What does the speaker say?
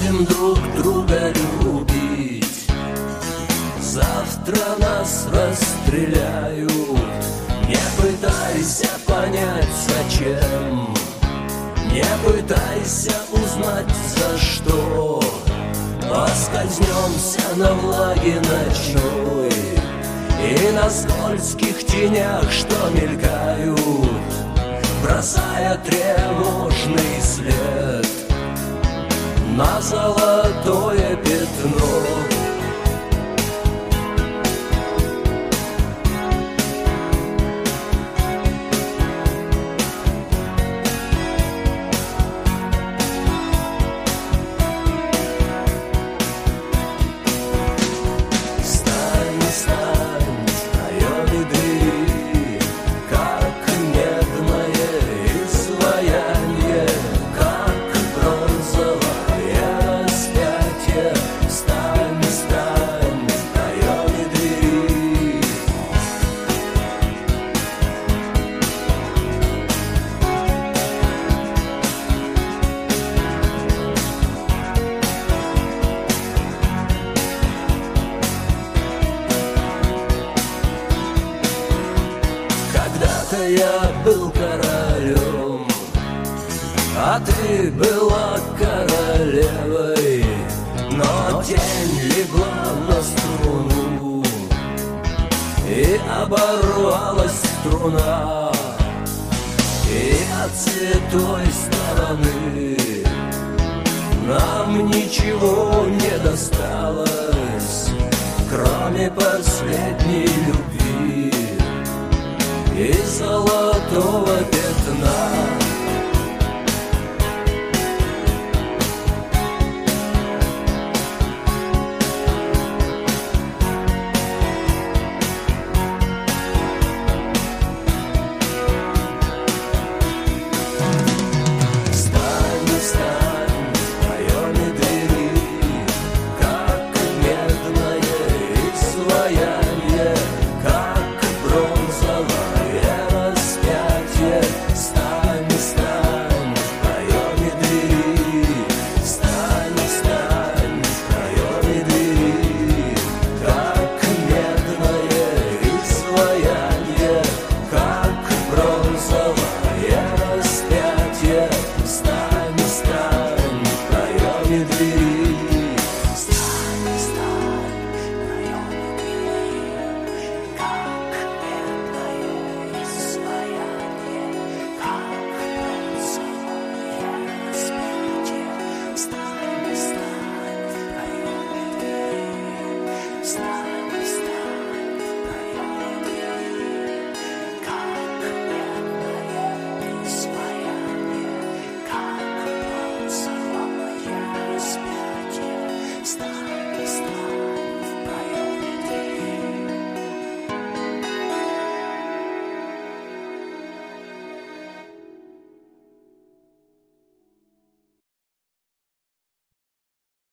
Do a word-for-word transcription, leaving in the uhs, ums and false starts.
будем друг друга любить. Завтра нас расстреляют. Не пытайся понять, зачем. Не пытайся узнать, за что. Поскользнемся на влаге ночной и на скользких тенях, что мелькают, бросая тревожный след на золотое пятно. Я был королем, а ты была королевой. Но тень легла на струну, и оборвалась струна, и от святой стороны нам ничего не досталось, кроме последней любви и золотого пятна.